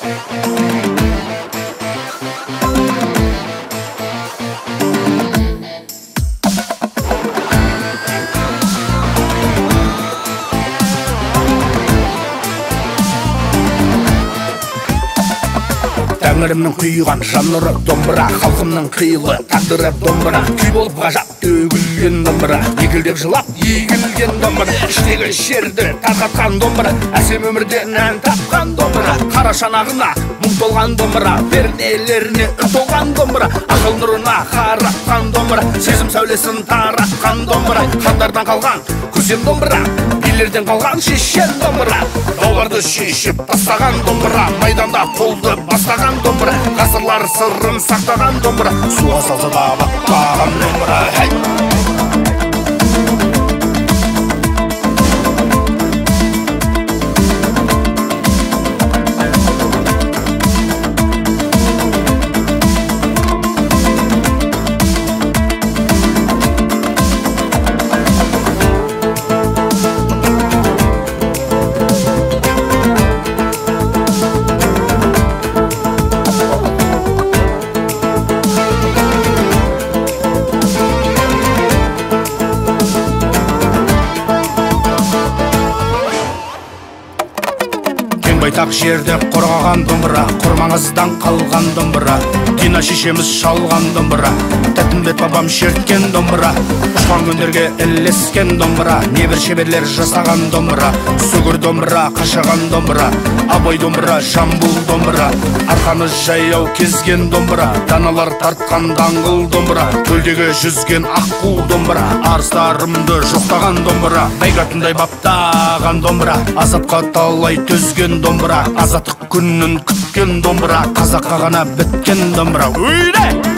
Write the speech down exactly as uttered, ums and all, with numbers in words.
Тәңірімнің құйған жанры домбыра, халқымның қилы тағдыры домбыра, күй болып ғажап төгілген домбыра, егілдеп жылап егілген домбыра, іштегі шерді тарқатқан домбыра, әсем өмірден ән тапқан домбыра, қара шанағына мұң толған домбыра, пернелеріне үн толған домбыра, ақыл нұрына қаратқан домбыра, сезім сәулесін таратқан домбыра, хандардан қалған көсем домбыра, билерден қалған шешен домбыра, дауларды шешіп тастаған домбыра, майданда қолды бастаған домбыра, ғасырлар сырын сақтаған домбыра, суға салса да батпаған домбыра. Байтақ жерде қорғаған домбыра, құрмаңыздан қалған домбыра, Дина шешеміз шалған домбыра, Тәттімбет бабам шерткен домбыра, ұшқан күндерге ілескен домбыра, небір шеберлер жасаған домбыра, сүгір домбыра, қашаған домбыра, абай домбыра, жамбыл домбыра, арқаны жаяу кезген домбыра, даналар тартқан даңғыл домбыра, көлдегі жүзген аққу домбыра, арыстарымды жоқтаған домбыра, бәйгатындай баптаған домбыра, азапқа талай төзген домбыра, азаттық күнін күткен домбыра, қазаққа ғана біткен домбыра. Үйде!